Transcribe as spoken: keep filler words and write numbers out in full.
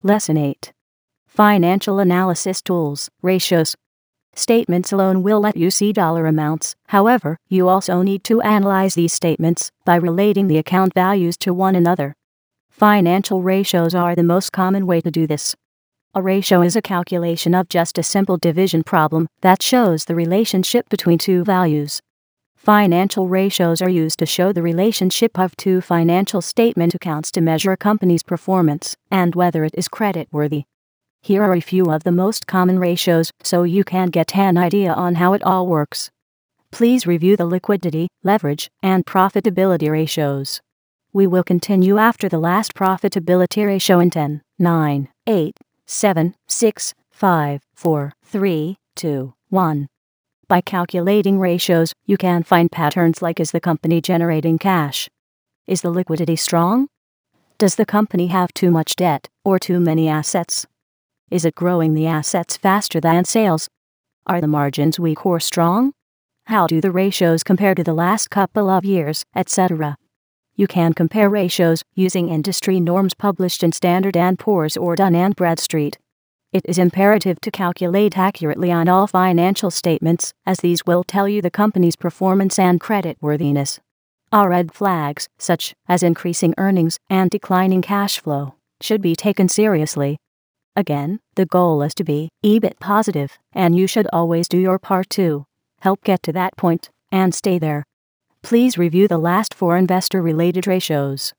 Lesson eight. Financial Analysis Tools, Ratios. Statements alone will let you see dollar amounts. However, you also need to analyze these statements by relating the account values to one another. Financial ratios are the most common way to do this. A ratio is a calculation of just a simple division problem that shows the relationship between two values. Financial ratios are used to show the relationship of two financial statement accounts to measure a company's performance and whether it is creditworthy. Here are a few of the most common ratios so you can get an idea on how it all works. Please review the liquidity, leverage, and profitability ratios. We will continue after the last profitability ratio in ten, nine, eight, seven, six, five, four, three, two, one. By calculating ratios, you can find patterns like: is the company generating cash? Is the liquidity strong? Does the company have too much debt or too many assets? Is it growing the assets faster than sales? Are the margins weak or strong? How do the ratios compare to the last couple of years, et cetera? You can compare ratios using industry norms published in Standard and Poor's or Dun and Bradstreet. It is imperative to calculate accurately on all financial statements, as these will tell you the company's performance and creditworthiness. All red flags, such as increasing earnings and declining cash flow, should be taken seriously. Again, the goal is to be E B I T positive, and you should always do your part to help get to that point and stay there. Please review the last four investor-related ratios.